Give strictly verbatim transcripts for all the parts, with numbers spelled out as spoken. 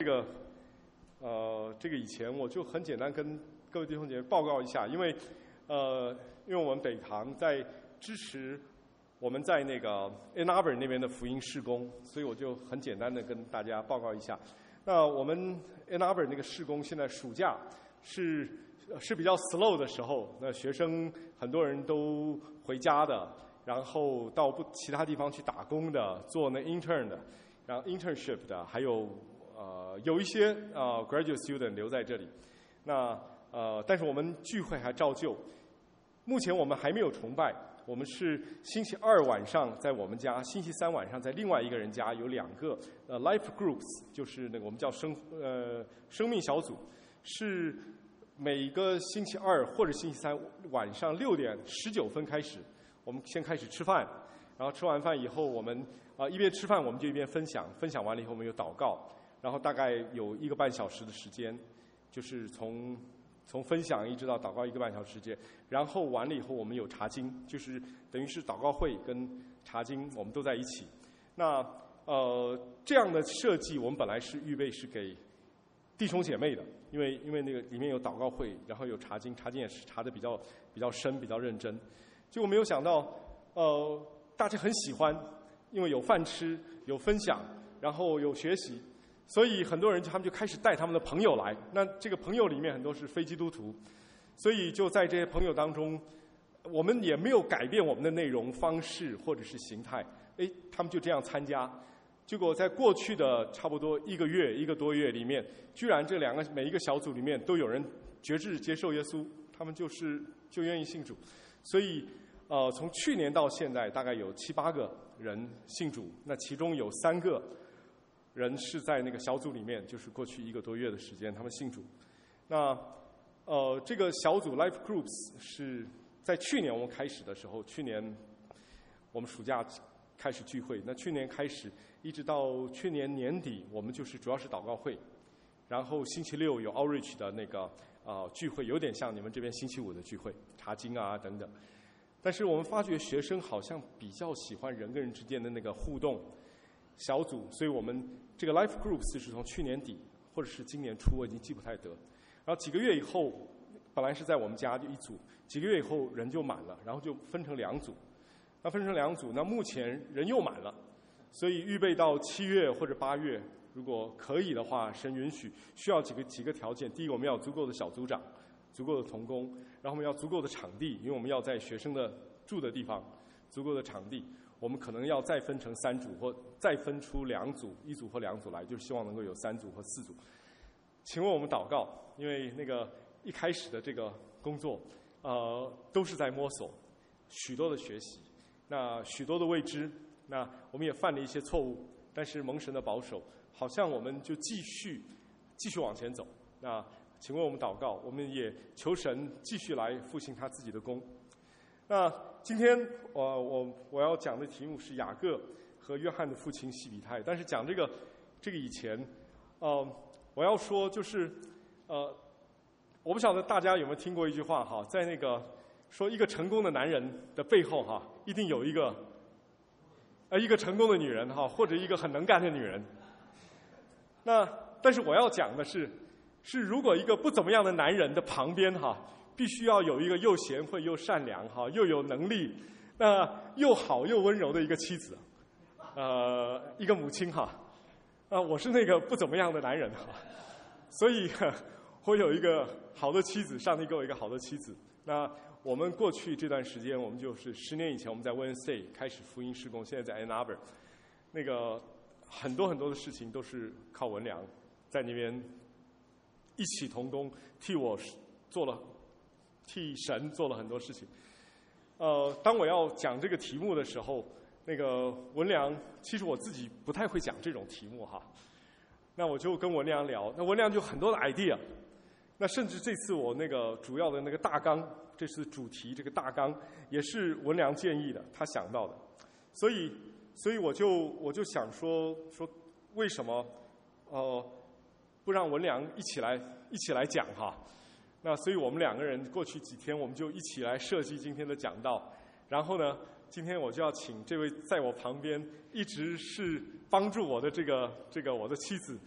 个呃这个以前，我就很简单跟各位弟兄姐妹报告一下，因为呃因为我们北堂在支持我们在那个 Ann Arbor 那边的福音事工，所以我就很简单的跟大家报告一下。那我们 Ann Arbor 那个事工现在暑假是是比较 slow 的时候，那学生很多人都回家的，然后到不其他地方去打工的，做那 intern 的，然后 internship 的，还有呃有一些呃 graduate student 留在这里。那呃但是我们聚会还照旧。目前我们还没有崇拜，我们是星期二晚上在我们家，星期三晚上在另外一个人家，有两个呃 life groups， 就是那个我们叫生呃生命小组，是每个星期二或者星期三晚上六点十九分开始，我们先开始吃饭，然后吃完饭以后，我们啊、呃、一边吃饭我们就一边分享，分享完了以后我们有祷告，然后大概有一个半小时的时间，就是从从分享一直到祷告一个半小时时间，然后完了以后我们有查经，就是等于是祷告会跟查经我们都在一起。那呃这样的设计我们本来是预备是给弟兄姐妹的，因为因为那个里面有祷告会，然后有查经，查经也是查的比较比较深，比较认真。结果没有想到，呃，大家很喜欢，因为有饭吃，有分享，然后有学习，所以很多人他们就开始带他们的朋友来。那这个朋友里面很多是非基督徒，所以就在这些朋友当中，我们也没有改变我们的内容方式或者是形态，哎，他们就这样参加。结果在过去的差不多一个月一个多月里面，居然这两个每一个小组里面都有人决志接受耶稣，他们就是就愿意信主。所以呃从去年到现在大概有七八个人信主，那其中有三个人是在那个小组里面，就是过去一个多月的时间他们信主。那呃这个小组 Life Groups 是在去年我们开始的时候，去年我们暑假开始聚会，那去年开始一直到去年年底，我们就是主要是祷告会，然后星期六有 outreach 的那个呃聚会，有点像你们这边星期五的聚会，查经啊等等。但是我们发觉学生好像比较喜欢人跟人之间的那个互动小组，所以我们这个 life groups 是从去年底或者是今年初，我已经记不太得。然后几个月以后，本来是在我们家就一组，几个月以后人就满了，然后就分成两组。那分成两组，那目前人又满了，所以预备到七月或者八月，如果可以的话，神允许，需要几个几个条件。第一个，我们要有足够的小组长，足够的同工，然后我们要足够的场地，因为我们要在学生的住的地方，足够的场地。我们可能要再分成三组，或再分出两组，一组或两组来，就是希望能够有三组或四组。请问我们祷告，因为那个一开始的这个工作，呃，都是在摸索，许多的学习。那许多的未知，那我们也犯了一些错误，但是蒙神的保守，好像我们就继续继续往前走。那请问我们祷告，我们也求神继续来复兴他自己的功。那今天呃我我要讲的题目是雅各和约翰的父亲西比泰，但是讲这个这个以前，呃我要说就是呃我不晓得大家有没有听过一句话哈，在那个说一个成功的男人的背后哈，一定有一个呃一个成功的女人哈，或者一个很能干的女人。那但是我要讲的是，是如果一个不怎么样的男人的旁边哈，必须要有一个又贤惠又善良哈，又有能力，那又好又温柔的一个妻子，呃一个母亲哈。啊、呃，我是那个不怎么样的男人哈，所以我有一个好的妻子，上帝给我一个好的妻子。那我们过去这段时间，我们就是十年以前我们在 Wednesday 开始福音事工，现在在 Ann Arbor， 那个很多很多的事情都是靠文良在那边一起同工，替我做了，替神做了很多事情。呃，当我要讲这个题目的时候，那个文良，其实我自己不太会讲这种题目哈，那我就跟文良聊，那文良就很多的 idea。那甚至这次我那个主要的那个大纲，这次主题这个大纲也是文良建议的，他想到的，所以所以我就我就想说说为什么呃不让文良一起来一起来讲哈？那所以我们两个人过去几天我们就一起来设计今天的讲道，然后呢，今天我就要请这位在我旁边一直是帮助我的这个这个我的妻子。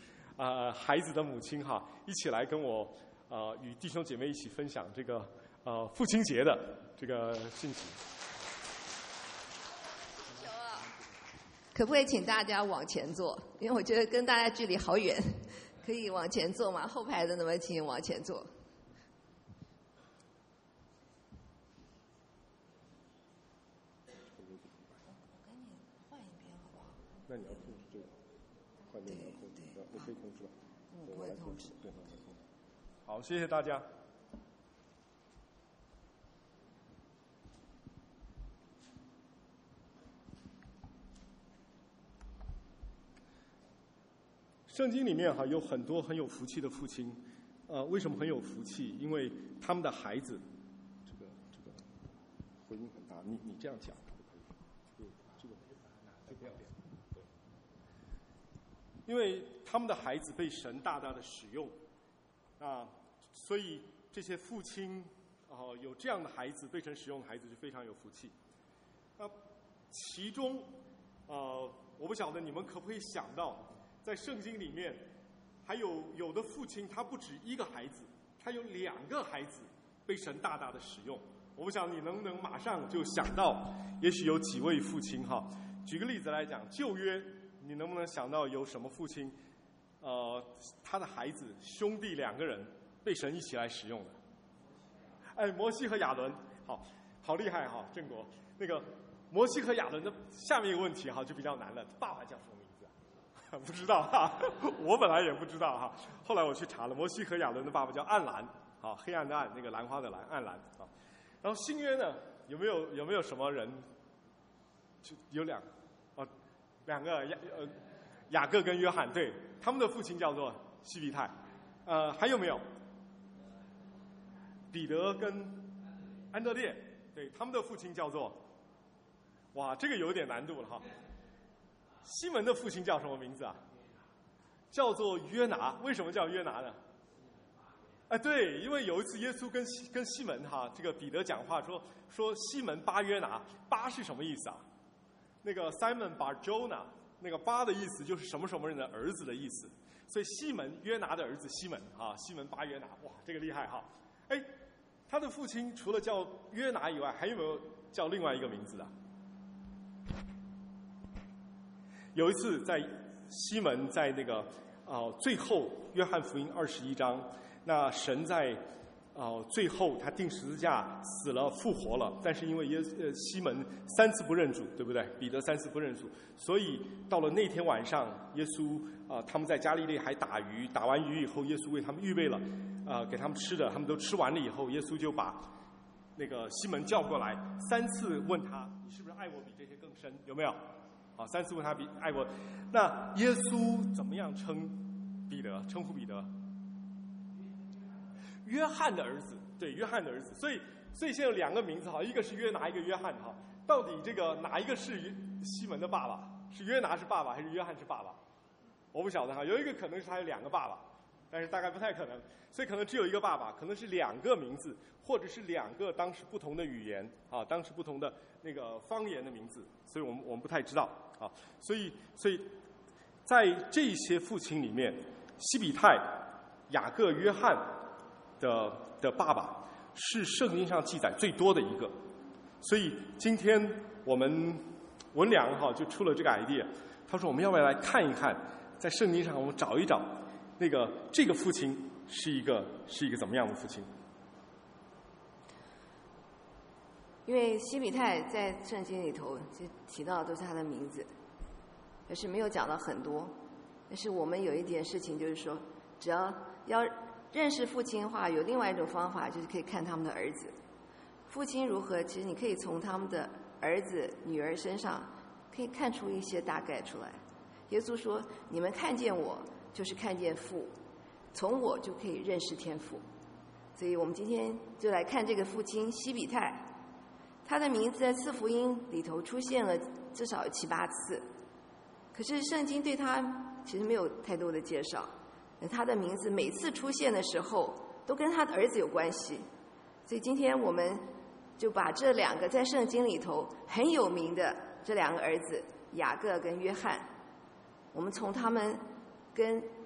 啊、呃、孩子的母亲哈，一起来跟我呃与弟兄姐妹一起分享这个呃父亲节的这个信息。 可不可以请大家往前坐？因为我觉得跟大家距离好远，可以往前坐吗？后排的能不能请往前坐？ 那你要控制这个，画面要控制，你可以控制吧？ 嗯，不会控制。 对，好，谢谢大家。圣经里面哈有很多很有福气的父亲，呃，为什么很有福气？因为他们的孩子，这个这个回音很大，你你这样讲可不可以？这个这个不要变。对，因为他们的孩子被神大大的使用，啊，所以这些父亲啊、呃、有这样的孩子被神使用的孩子就非常有福气。那其中，呃，我不晓得你们可不可以想到。在圣经里面，还有有的父亲他不止一个孩子，他有两个孩子被神大大的使用。我不想你能不能马上就想到，也许有几位父亲哈。举个例子来讲，旧约你能不能想到有什么父亲，呃，他的孩子兄弟两个人被神一起来使用的？哎，摩西和亚伦，好，好厉害哈，郑国。那个摩西和亚伦的下面一个问题哈就比较难了，爸爸叫什么？不知道哈，我本来也不知道哈。后来我去查了，摩西和亚伦的爸爸叫暗蓝，啊，黑暗的暗，那个兰花的兰，暗蓝啊。然后新约呢，有没有有没有什么人？就有两，哦，两个雅呃雅各跟约翰，对，他们的父亲叫做西比泰。呃，还有没有？彼得跟安德烈，对，他们的父亲叫做，哇，这个有点难度了哈。西门的父亲叫什么名字啊？叫做约拿。为什么叫约拿呢？哎，对，因为有一次耶稣跟西跟西门哈，这个彼得讲话说说西门巴约拿，巴是什么意思啊？那个 Simon Bar Jonah， 那个巴的意思就是什么什么人的儿子的意思，所以西门约拿的儿子西门啊，西门巴约拿，哇，这个厉害哈！哎，他的父亲除了叫约拿以外，还有没有叫另外一个名字的？有一次在西门在那个啊、呃、最后约翰福音二十一章，那神在啊、呃、最后他钉十字架死了复活了，但是因为耶呃西门三次不认主，对不对？彼得三次不认主，所以到了那天晚上，耶稣啊、呃、他们在加利利还打鱼，打完鱼以后，耶稣为他们预备了啊、呃、给他们吃的，他们都吃完了以后，耶稣就把那个西门叫过来，三次问他：你是不是爱我比这些更深？有没有？啊，三次问他比爱我，那耶稣怎么样称彼得？称呼彼得？约翰的儿子，对，约翰的儿子。所以，所以现在有两个名字哈，一个是约拿，一个约翰哈。到底这个哪一个是西门的爸爸？是约拿是爸爸，还是约翰是爸爸？我不晓得哈。有一个可能是他有两个爸爸，但是大概不太可能，所以可能只有一个爸爸，可能是两个名字，或者是两个当时不同的语言啊，当时不同的那个方言的名字，所以我们我们不太知道。啊，所以，所以，在这些父亲里面，西比泰、雅各、约翰的的爸爸是圣经上记载最多的一个。所以今天我们文良哈就出了这个 idea， 他说我们要不要来看一看，在圣经上我们找一找那个这个父亲是一个是一个怎么样的父亲？ 因为西比泰在圣经里头就提到的都是他的名字，可是没有讲到很多。但是我们有一点事情就是说，只要要认识父亲的话，有另外一种方法，就是可以看他们的儿子。父亲如何，其实你可以从他们的儿子、女儿身上可以看出一些大概出来。耶稣说：“你们看见我，就是看见父，从我就可以认识天父。”所以我们今天就来看这个父亲西比泰。他的名字在四福音里头出现了至少有七八次，可是圣经对他其实没有太多的介绍。他的名字每次出现的时候都跟他的儿子有关系，所以今天我们就把这两个在圣经里头很有名的这两个儿子雅各跟约翰，我们从他们跟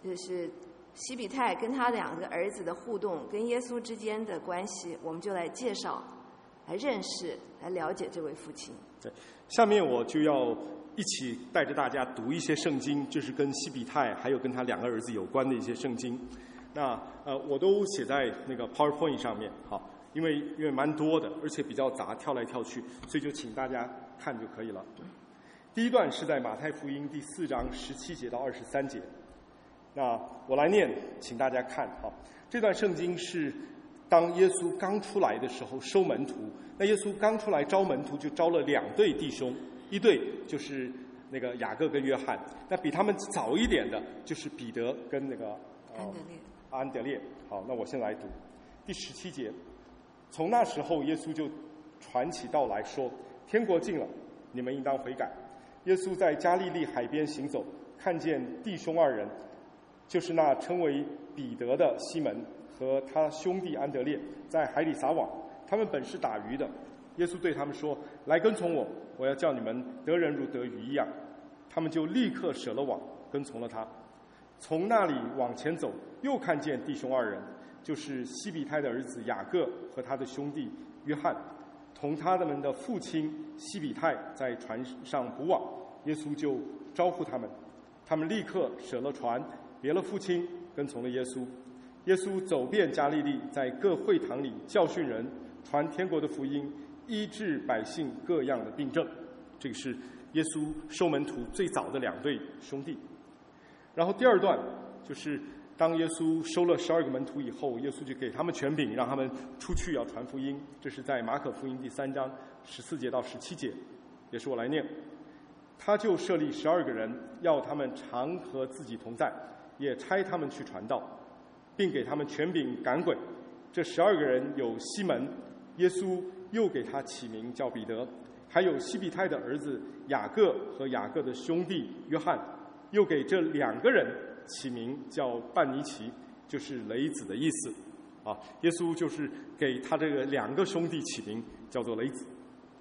就是西比泰跟他两个儿子的互动，跟耶稣之间的关系，我们就来介绍、来认识、来了解这位父亲。 对，下面我就要一起带着大家读一些圣经，这是跟西比泰还有跟他两个儿子有关的一些圣经。那呃，我都写在那个 PowerPoint 上面，好，因为因为蛮多的，而且比较杂，跳来跳去，所以就请大家看就可以了。第一段是在马太福音第四章十七节到二十三节。那我来念，请大家看哈。这段圣经是当耶稣刚出来的时候收门徒，那耶稣刚出来招门徒就招了两对弟兄，一对就是那个雅各跟约翰，那比他们早一点的就是彼得跟那个、呃、 安德烈。 安德烈。好，那我先来读第十七节。从那时候，耶稣就传起道来说：“天国近了，你们应当悔改。”耶稣在加利利海边行走，看见弟兄二人，就是那称为彼得的西门和他兄弟安德烈，在海里撒网。他们本是打鱼的。耶稣对他们说：“来跟从我，我要叫你们得人如得鱼一样。”他们就立刻舍了网，跟从了他。从那里往前走，又看见弟兄二人，就是西比泰的儿子雅各和他的兄弟约翰，同他们的父亲西比泰在船上捕网。耶稣就招呼他们，他们立刻舍了船，别了父亲，跟从了耶稣。耶稣走遍加利利，在各会堂里教训人，传天国的福音，医治百姓各样的病症。这个是耶稣收门徒最早的两对兄弟。然后第二段就是当耶稣收了十二个门徒以后，耶稣就给他们权柄，让他们出去要传福音。这是在马可福音第三章十四节到十七节，也是我来念。他就设立十二个人，要他们常和自己同在，也差他们去传道，并给他们权柄赶鬼。这十二个人有西门，耶稣又给他起名叫彼得，还有西比泰的儿子雅各和雅各的兄弟约翰，又给这两个人起名叫半尼奇，就是雷子的意思。啊，耶稣就是给他这个两个兄弟起名叫做雷子。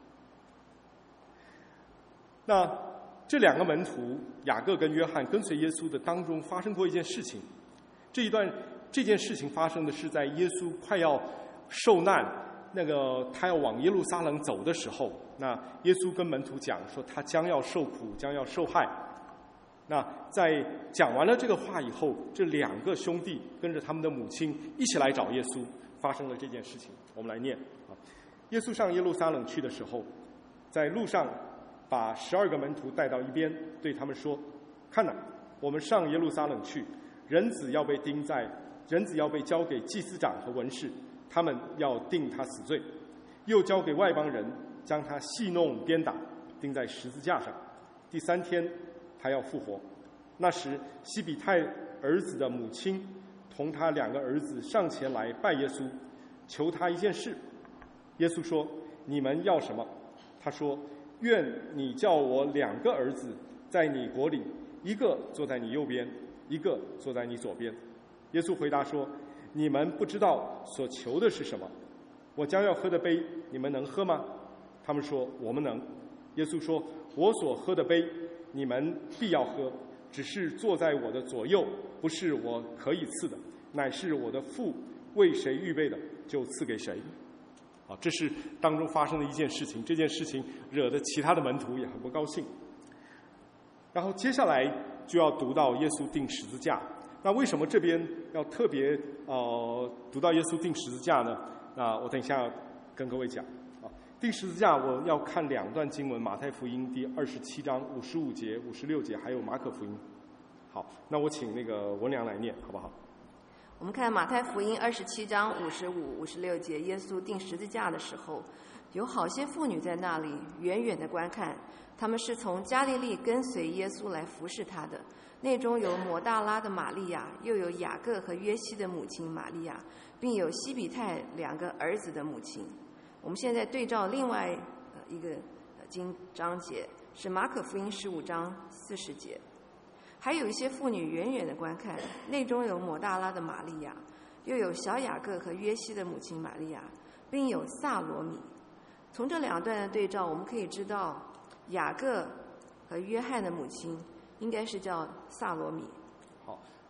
那这两个门徒雅各跟约翰跟随耶稣的当中发生过一件事情，这一段这件事情发生的是在耶稣快要受难，那个他要往耶路撒冷走的时候，那耶稣跟门徒讲说他将要受苦，将要受害。那在讲完了这个话以后，这两个兄弟跟着他们的母亲一起来找耶稣，发生了这件事情。我们来念啊，耶稣上耶路撒冷去的时候，在路上把十二个门徒带到一边，对他们说：“看哪，我们上耶路撒冷去，人子要被钉在，人子要被交给祭司长和文士，他们要定他死罪，又交给外邦人，将他戏弄鞭打，钉在十字架上。第三天，他要复活。那时，西比泰儿子的母亲同他两个儿子上前来拜耶稣，求他一件事。耶稣说：你们要什么？他说：愿你叫我两个儿子在你国里，一个坐在你右边，一个坐在你左边。耶稣回答说：你们不知道所求的是什么。我将要喝的杯，你们能喝吗？他们说：我们能。耶稣说：我所喝的杯，你们必要喝，只是坐在我的左右，不是我可以赐的，乃是我的父为谁预备的，就赐给谁。啊，这是当中发生的一件事情，这件事情惹得其他的门徒也很不高兴。然后接下来就要读到耶稣钉十字架。那为什么这边要特别呃读到耶稣钉十字架呢？那我等一下跟各位讲。啊，钉十字架我要看两段经文，马太福音第二十七章五十五节、五十六节，还有马可福音。好，那我请那个文良来念，好不好？ 我们看马太福音二十七章五十五、五十六节，耶稣钉十字架的时候，有好些妇女在那里远远的观看，他们是从加利利跟随耶稣来服侍他的。内中有抹大拉的玛利亚，又有雅各和约西的母亲玛利亚，并有西比泰两个儿子的母亲。我们现在对照另外一个经章节，是马可福音十五章四十节。还有一些妇女远远的观看，内中有抹大拉的玛利亚，又有小雅各和约西的母亲玛利亚，并有撒罗米。从这两段的对照，我们可以知道雅各和约翰的母亲应该是叫撒罗米。 好，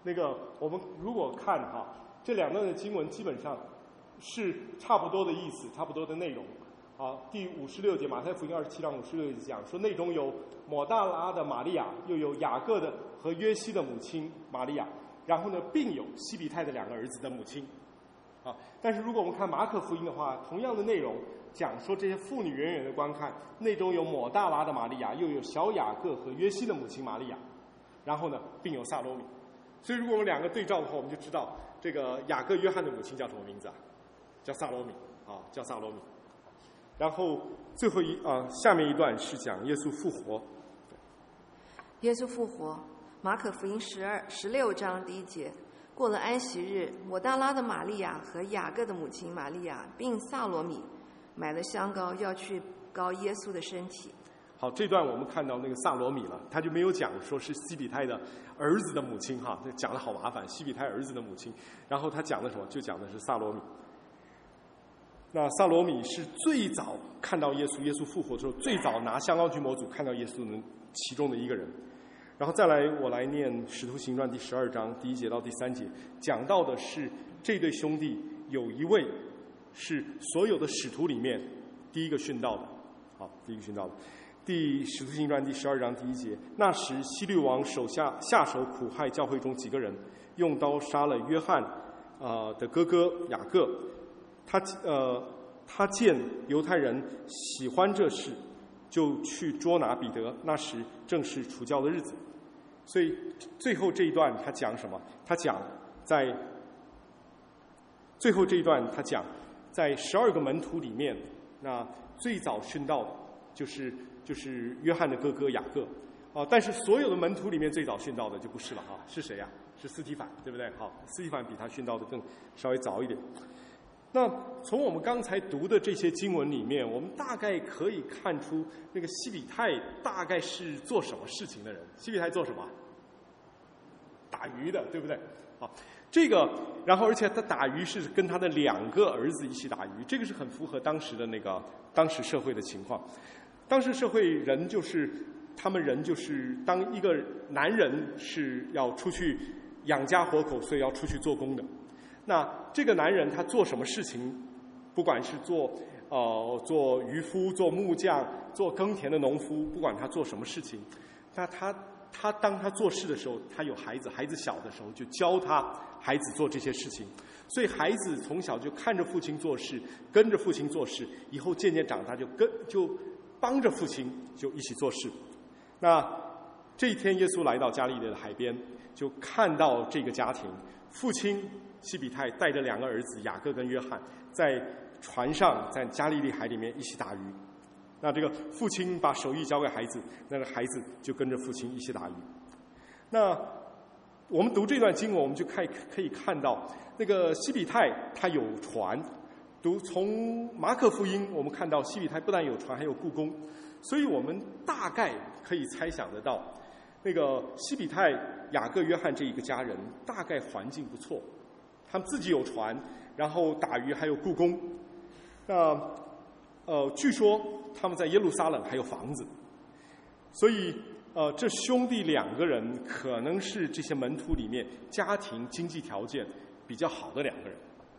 那个我们如果看哈，这两段的经文基本上是差不多的意思，差不多的内容。啊，第五十六节，马太福音二十七章五十六节讲说，内中有抹大拉的玛利亚，又有雅各的和约西的母亲玛利亚，然后呢，并有西比泰的两个儿子的母亲。啊，但是如果我们看马可福音的话，同样的内容讲说这些妇女远远的观看，内中有抹大拉的玛利亚，又有小雅各和约西的母亲玛利亚，然后呢，并有撒罗米。所以如果我们两个对照的话，我们就知道这个雅各约翰的母亲叫什么名字啊？叫撒罗米啊，叫撒罗米。然后最后一啊，下面一段是讲耶稣复活。 耶稣复活，马可福音十二十六章第一节，过了安息日，抹大拉的玛利亚和雅各的母亲玛利亚并撒罗米买了香膏，要去膏耶稣的身体。 好，这段我们看到那个撒罗米了，他就没有讲说是西比泰的儿子的母亲哈，这讲的好麻烦，西比泰儿子的母亲。然后他讲的什么？就讲的是撒罗米。那撒罗米是最早看到耶稣，耶稣复活之后最早拿香膏去模组看到耶稣的其中的一个人。然后再来，我来念《使徒行传》第十二章第一节到第三节，讲到的是这对兄弟有一位是所有的使徒里面第一个殉道的。好，第一个殉道的。第《使徒行传》第十二章第一节，那时希律王手下下手苦害教会中几个人，用刀杀了约翰呃的哥哥雅各。他呃，他见犹太人喜欢这事，就去捉拿彼得。那时正是除酵的日子，所以最后这一段他讲什么？他讲在最后这一段他讲在十二个门徒里面，那最早殉道的就是就是约翰的哥哥雅各啊、呃。但是所有的门徒里面最早殉道的就不是了哈，是谁呀、啊？是司提反，对不对？好，司提反比他殉道的更稍微早一点。那从我们刚才读的这些经文里面，我们大概可以看出那个西比泰大概是做什么事情的人。西比泰做什么？打鱼的，对不对？好，这个，然后而且他打鱼是跟他的两个儿子一起打鱼，这个是很符合当时的那个当时社会的情况。当时社会人就是他们人就是当一个男人是要出去养家活口，所以要出去做工的。那这个男人他做什么事情，不管是做呃做渔夫、做木匠、做耕田的农夫，不管他做什么事情，那他他当他做事的时候，他有孩子，孩子小的时候就教他孩子做这些事情，所以孩子从小就看着父亲做事，跟着父亲做事，以后渐渐长大就跟就帮着父亲就一起做事。那这一天耶稣来到加利利的海边，就看到这个家庭，父亲西比泰带着两个儿子雅各跟约翰在船上在加利利海里面一起打鱼。那这个父亲把手艺交给孩子，那个孩子就跟着父亲一起打鱼。那我们读这段经文，我们就可以可以看到那个西比泰他有船。读从马可福音我们看到西比泰不但有船还有故宫，所以我们大概可以猜想得到那个西比泰雅各约翰这一个家人大概环境不错，他们自己有船，然后打鱼还有故宫。那呃据说他们在耶路撒冷还有房子，所以呃这兄弟两个人可能是这些门徒里面家庭经济条件比较好的两个人。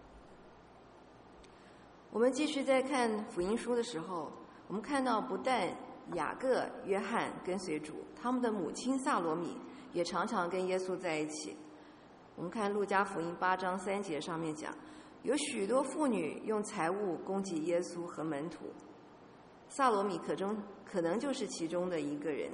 我们继续在看福音书的时候，我们看到不但雅各、约翰跟随主，他们的母亲撒罗米也常常跟耶稣在一起。我们看路加福音八章三节上面讲，有许多妇女用财物供给耶稣和门徒，撒罗米可中可能就是其中的一个人。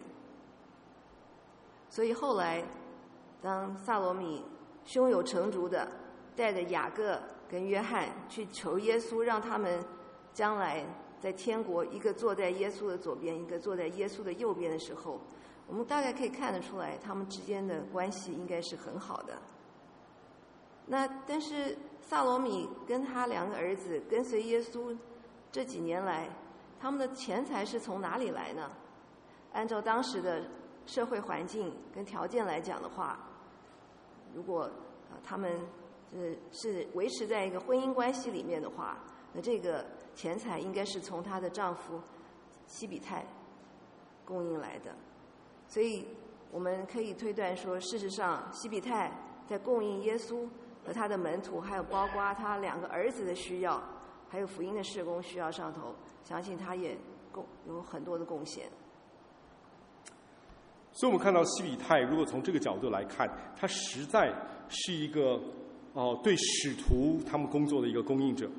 所以后来当撒罗米胸有成竹的带着雅各跟约翰去求耶稣，让他们将来在天国一个坐在耶稣的左边，一个坐在耶稣的右边的时候，我们大概可以看得出来他们之间的关系应该是很好的。那但是撒罗米跟他两个儿子跟随耶稣这几年来，他们的钱财是从哪里来呢？按照当时的社会环境跟条件来讲的话，如果、呃、他们呃是维持在一个婚姻关系里面的话，那这个钱财应该是从她的丈夫西比泰供应来的。所以我们可以推断说，事实上西比泰在供应耶稣和他的门徒，还有包括他两个儿子的需要，还有福音的事工需要上头，相信他也贡有很多的贡献。 所以我们看到西比泰，如果从这个角度来看，他实在是一个哦、呃、对使徒他们工作的一个供应者。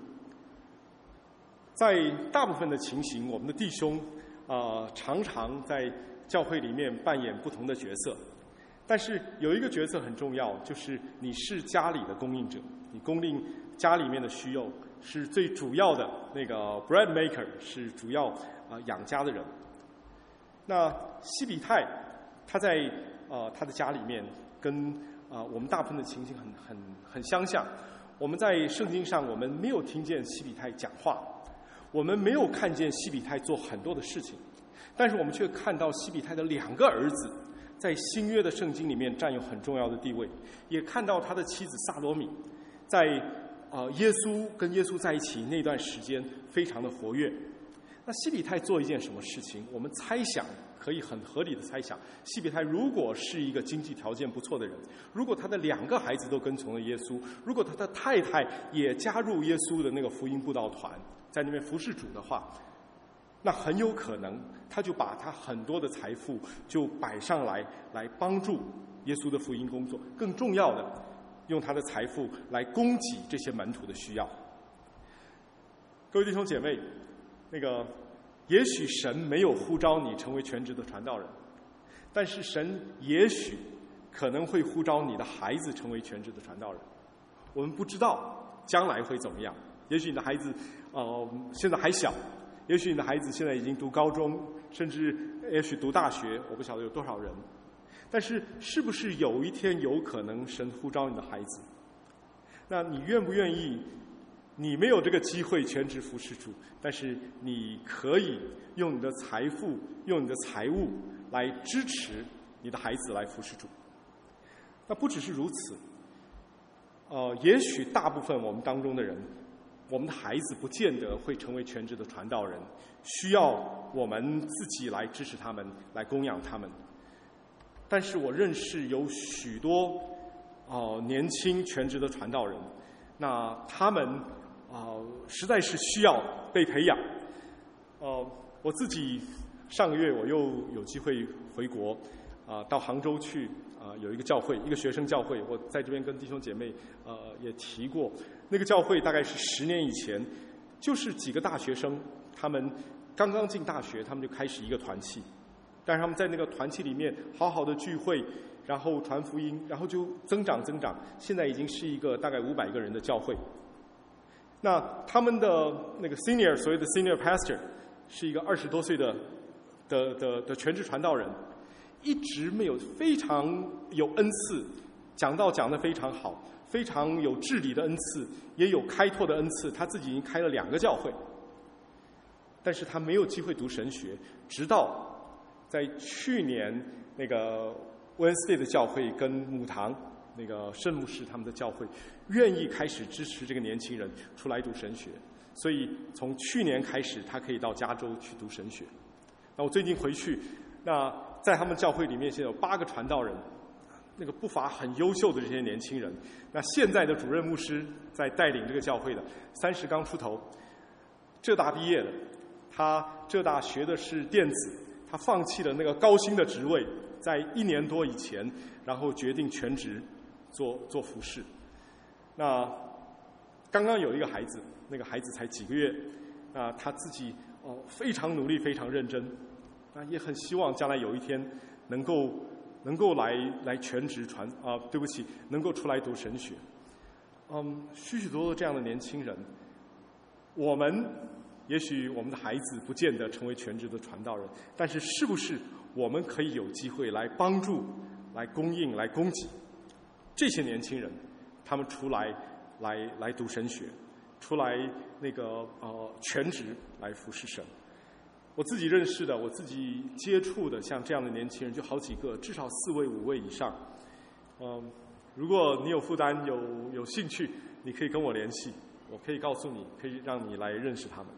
在大部分的情形，我们的弟兄啊、呃、常常在教会里面扮演不同的角色，但是有一个角色很重要，就是你是家里的供应者，你供应家里面的需要，是最主要的那个 bread maker， 是主要啊、呃、养家的人。那西比泰他在呃他的家里面跟啊、呃、我们大部分的情形很很很相像。我们在圣经上我们没有听见西比泰讲话，我们没有看见西比泰做很多的事情，但是我们却看到西比泰的两个儿子在新约的圣经里面占有很重要的地位，也看到他的妻子撒罗米在呃耶稣跟耶稣在一起那段时间非常的活跃。那西比泰做一件什么事情？我们猜想，可以很合理的猜想，西比泰如果是一个经济条件不错的人，如果他的两个孩子都跟从了耶稣，如果他的太太也加入耶稣的那个福音布道团，在那边服侍主的话，那很有可能他就把他很多的财富就摆上来，来帮助耶稣的福音工作。更重要的，用他的财富来供给这些门徒的需要。各位弟兄姐妹，那个也许神没有呼召你成为全职的传道人，但是神也许可能会呼召你的孩子成为全职的传道人。我们不知道将来会怎么样，也许你的孩子呃现在还小，也许你的孩子现在已经读高中，甚至也许读大学，我不晓得有多少人。但是是不是有一天有可能神呼召你的孩子，那你愿不愿意，你没有这个机会全职服侍主，但是你可以用你的财富，用你的财物来支持你的孩子来服侍主。那不只是如此，呃，也许大部分我们当中的人，我们的孩子不见得会成为全职的传道人，需要我们自己来支持他们，来供养他们。但是我认识有许多呃年轻全职的传道人，那他们啊、呃、实在是需要被培养。呃，我自己上个月我又有机会回国啊、呃，到杭州去啊、呃，有一个教会，一个学生教会，我在这边跟弟兄姐妹呃也提过，那个教会大概是十年以前，就是几个大学生，他们刚刚进大学，他们就开始一个团契。但是他们在那个团契里面好好的聚会，然后传福音，然后就增长增长，现在已经是一个大概五百个人的教会。那他们的那个 senior 所谓的 senior pastor 是一个二十多岁的的的的全职传道人，一直没有非常有恩赐，讲道讲得非常好，非常有治理的恩赐，也有开拓的恩赐，他自己已经开了两个教会，但是他没有机会读神学，直到在去年那个 Wednesday 的教会跟母堂那个圣牧师他们的教会愿意开始支持这个年轻人出来读神学，所以从去年开始他可以到加州去读神学。那我最近回去，那在他们教会里面现在有八个传道人，那个不乏很优秀的这些年轻人。那现在的主任牧师在带领这个教会的，三十刚出头，浙大毕业的，他浙大学的是电子，他放弃了那个高薪的职位，在一年多以前，然后决定全职做做服侍。那刚刚有一个孩子，那个孩子才几个月，啊，他自己哦非常努力，非常认真，啊，也很希望将来有一天能够能够来来全职传啊，对不起，能够出来读神学。嗯，许许多多这样的年轻人，我们。也许我们的孩子不见得成为全职的传道人，但是是不是我们可以有机会来帮助、来供应、来供给这些年轻人，他们出来来来读神学，出来那个呃全职来服侍神。我自己认识的，我自己接触的，像这样的年轻人就好几个，至少四位、五位以上。嗯、呃，如果你有负担、有有兴趣，你可以跟我联系，我可以告诉你，可以让你来认识他们。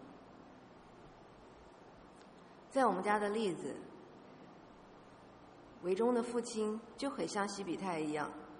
在我们家的例子，维中的父亲就很像西比泰一样，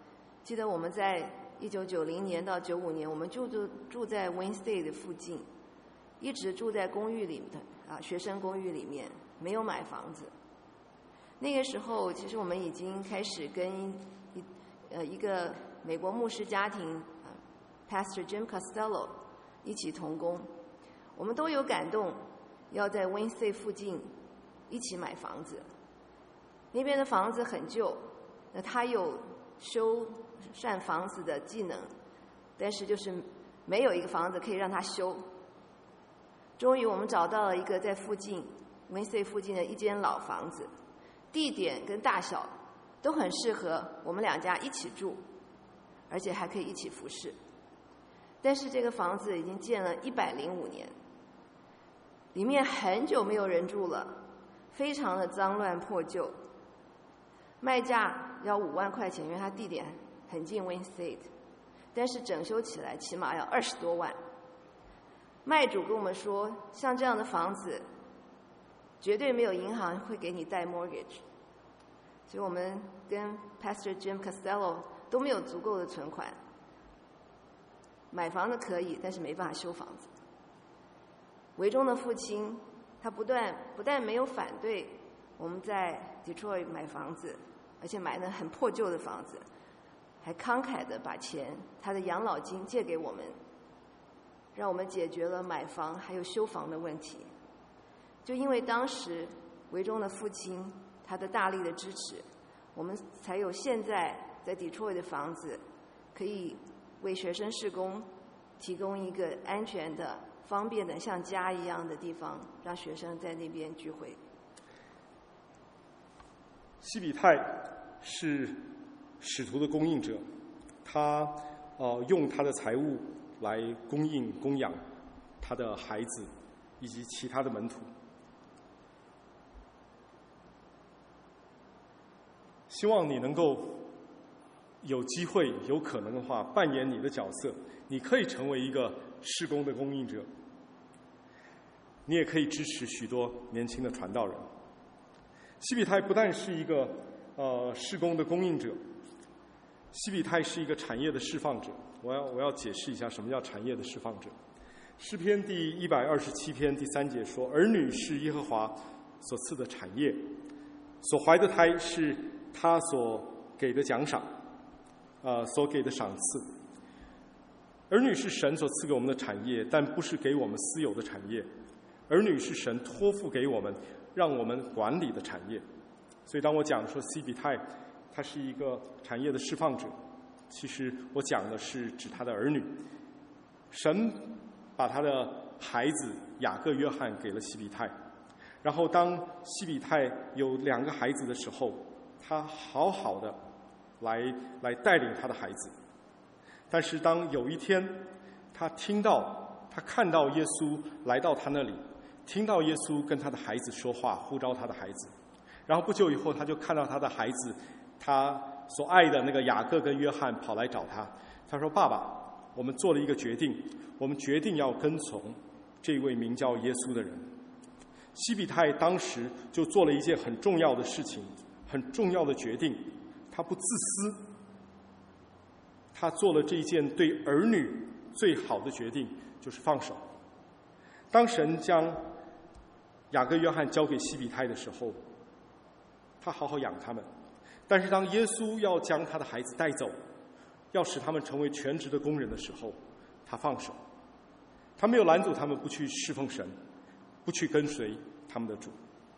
记得我们在一九九零年到九五年，我们就住住在 Wayne State 的附近，一直住在公寓里的啊学生公寓里面，没有买房子。那个时候，其实我们已经开始跟一呃一个美国牧师家庭啊 Pastor Jim Costello 一起同工，我们都有感动，要在 Wayne State 附近一起买房子。那边的房子很旧，那他有修缮房子的技能，但是就是没有一个房子可以让他修。终于我们找到了一个在附近 Wayne State 附近的一间老房子，地点跟大小都很适合我们两家一起住，而且还可以一起服侍。但是这个房子已经建了一百零五年，里面很久没有人住了，非常的脏乱破旧。卖价要五万块钱，因为它地点很近 Wayne State， 但是整修起来起码要二十多万。卖主跟我们说，像这样的房子，绝对没有银行会给你贷 mortgage， 所以我们跟 Pastor Jim Costello 都没有足够的存款，买房子可以，但是没办法修房子。维中的父亲，他不但不但没有反对我们在 Detroit 买房子，而且买了很破旧的房子，还慷慨的把钱，他的养老金借给我们，让我们解决了买房还有修房的问题。就因为当时维中的父亲他的大力的支持，我们才有现在在 Detroit 的房子，可以为学生事工提供一个安全的、方便的像家一样的地方，让学生在那边聚会。 西比泰是使徒的供应者，他呃用他的财物来供应供养他的孩子以及其他的门徒。希望你能够有机会有可能的话扮演你的角色，你可以成为一个事工的供应者，你也可以支持许多年轻的传道人。西比泰不但是一个呃事工的供应者，西比泰是一个产业的释放者。我要我要解释一下什么叫产业的释放者。诗篇第一百二十七篇第三节说：“儿女是耶和华所赐的产业，所怀的胎是他所给的奖赏，呃，所给的赏赐。”儿女是神所赐给我们的产业，但不是给我们私有的产业。儿女是神托付给我们，让我们管理的产业。所以当我讲说西比泰他是一个产业的释放者，其实我讲的是指他的儿女。神把他的孩子雅各约翰给了西比泰，然后当西比泰有两个孩子的时候，他好好的来来带领他的孩子。但是当有一天他听到他看到耶稣来到他那里，听到耶稣跟他的孩子说话，呼召他的孩子，然后不久以后他就看到他的孩子，他所爱的那个雅各跟约翰跑来找他，他说：“爸爸，我们做了一个决定，我们决定要跟从这位名叫耶稣的人。”西比泰当时就做了一件很重要的事情，很重要的决定，他不自私，他做了这一件对儿女最好的决定，就是放手。当神将雅各约翰交给西比泰的时候，他好好养他们，但是当耶稣要将他的孩子带走，要使他们成为全职的工人的时候，他放手。他没有拦阻他们不去侍奉神，不去跟随他们的主。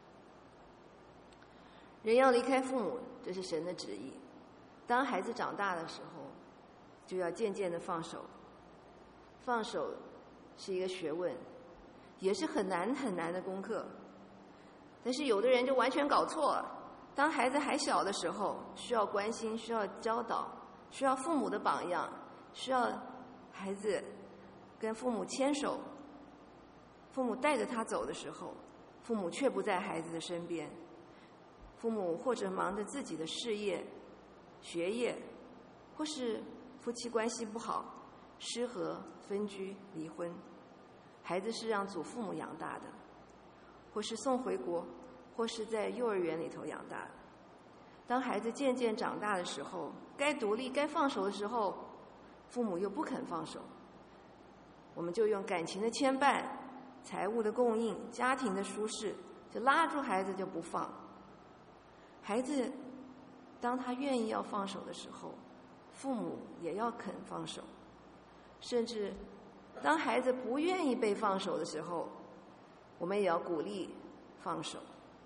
人要离开父母，这是神的旨意。当孩子长大的时候，就要渐渐的放手。放手是一个学问，也是很难很难的功课。但是有的人就完全搞错了。当孩子还小的时候，需要关心，需要教导，需要父母的榜样，需要孩子跟父母牵手，父母带着他走的时候，父母却不在孩子的身边，父母或者忙着自己的事业、学业，或是夫妻关系不好，失和、分居、离婚，孩子是让祖父母养大的，或是送回国，或是在幼儿园里头养大的。 当孩子渐渐长大的时候，该独立、该放手的时候，父母又不肯放手。我们就用感情的牵绊、财务的供应、家庭的舒适，就拉住孩子就不放。孩子当他愿意要放手的时候，父母也要肯放手。甚至当孩子不愿意被放手的时候，我们也要鼓励放手。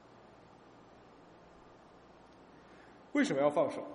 为什么要放手？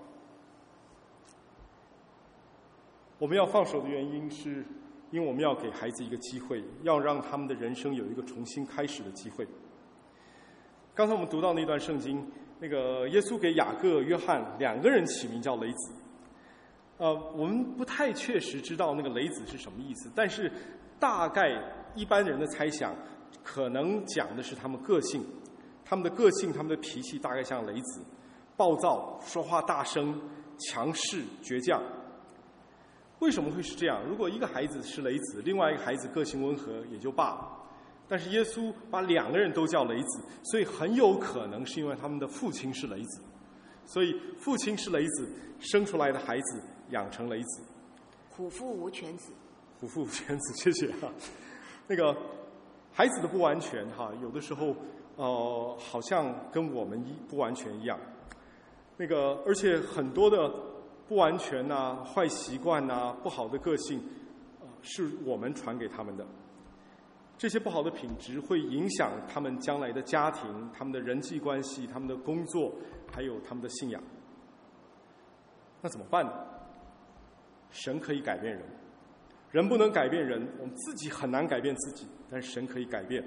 我们要放手的原因是因为我们要给孩子一个机会，要让他们的人生有一个重新开始的机会。刚才我们读到那段圣经，那个耶稣给雅各、约翰两个人起名叫雷子。呃，我们不太确实知道那个雷子是什么意思，但是大概一般人的猜想，可能讲的是他们个性，他们的个性、他们的脾气大概像雷子，暴躁、说话大声、强势、倔强。为什么会是这样？如果一个孩子是雷子，另外一个孩子个性温和也就罢了，但是耶稣把两个人都叫雷子，所以很有可能是因为他们的父亲是雷子，所以父亲是雷子，生出来的孩子养成雷子。 虎父无犬子。 虎父无犬子，谢谢哈、啊。那个孩子的不完全哈、啊，有的时候呃，好像跟我们一不完全一样。那个而且很多的不完全呐、啊、坏习惯呐、啊、不好的个性、呃，是我们传给他们的。这些不好的品质会影响他们将来的家庭、他们的人际关系、他们的工作，还有他们的信仰。那怎么办呢？神可以改变人，人不能改变人，我们自己很难改变自己，但是神可以改变。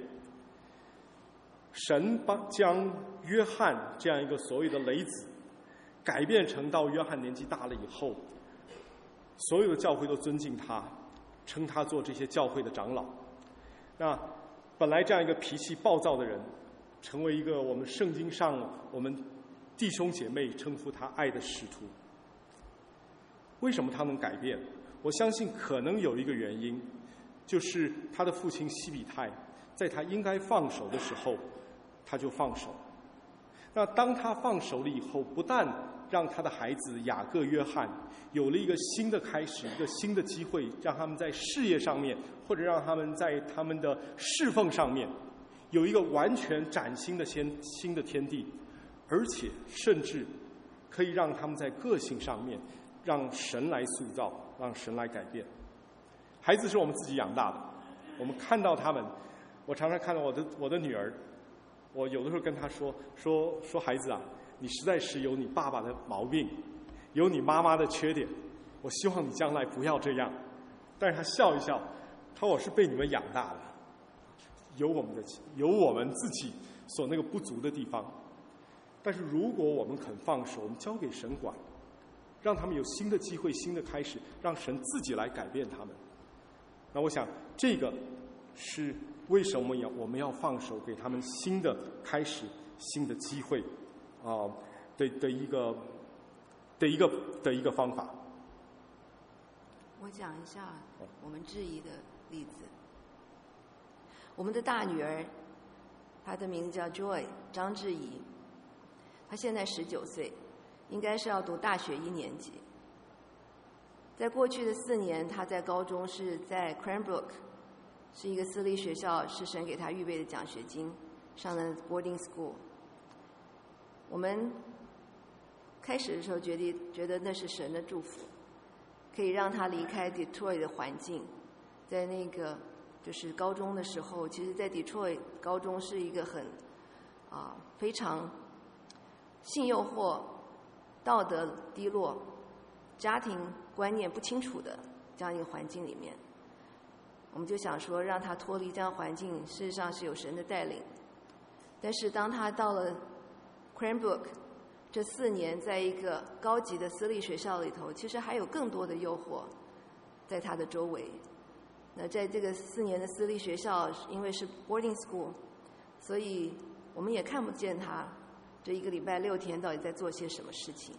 神帮将约翰这样一个所谓的雷子改变成到约翰年纪大了以后，所有的教会都尊敬他，称他做这些教会的长老。那本来这样一个脾气暴躁的人，成为一个我们圣经上我们弟兄姐妹称呼他爱的使徒。为什么他能改变？我相信可能有一个原因，就是他的父亲西比泰在他应该放手的时候他就放手。那当他放手了以后，不但让他的孩子雅各、约翰有了一个新的开始，一个新的机会，让他们在事业上面，或者让他们在他们的侍奉上面有一个完全崭新的新新的天地，而且甚至可以让他们在个性上面让神来塑造，让神来改变。孩子是我们自己养大的，我们看到他们，我常常看到我的我的女儿，我有的时候跟她说说说孩子啊，你实在是有你爸爸的毛病，有你妈妈的缺点，我希望你将来不要这样。但是她笑一笑，她说我是被你们养大的，有我们的有我们自己所那个不足的地方，但是如果我们肯放手，我们交给神管，让他们有新的机会、新的开始，让神自己来改变他们。那我想这个是为什么要我们要放手，给他们新的开始、新的机会啊、呃、的的一个的一个的一个方法。 我讲一下我们质疑的例子。我们的大女儿，她的名字叫 Joy 张智怡，她现在十九岁，应该是要读大学一年级。在过去的四年，她在高中是在 Cranbrook， 是一个私立学校，是神给她预备的奖学金，上了 boarding school。我们开始的时候觉得觉得那是神的祝福，可以让她离开 Detroit 的环境，在那个就是高中的时候，其实在 Detroit 高中是一个很啊非常性诱惑、道德低落、家庭观念不清楚的这样一个环境里面，我们就想说让他脱离这样环境，事实上是有神的带领。但是当他到了 Cranbrook 这四年，在一个高级的私立学校里头，其实还有更多的诱惑在他的周围。那在这个四年的私立学校，因为是 boarding school， 所以我们也看不见他这一个礼拜六天到底在做些什么事情。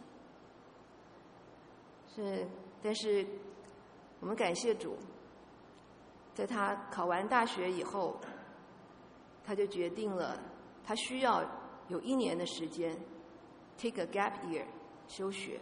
是，但是我们感谢主，在他考完大学以后，他就决定了，他需要有一年的时间 take a gap year 休学。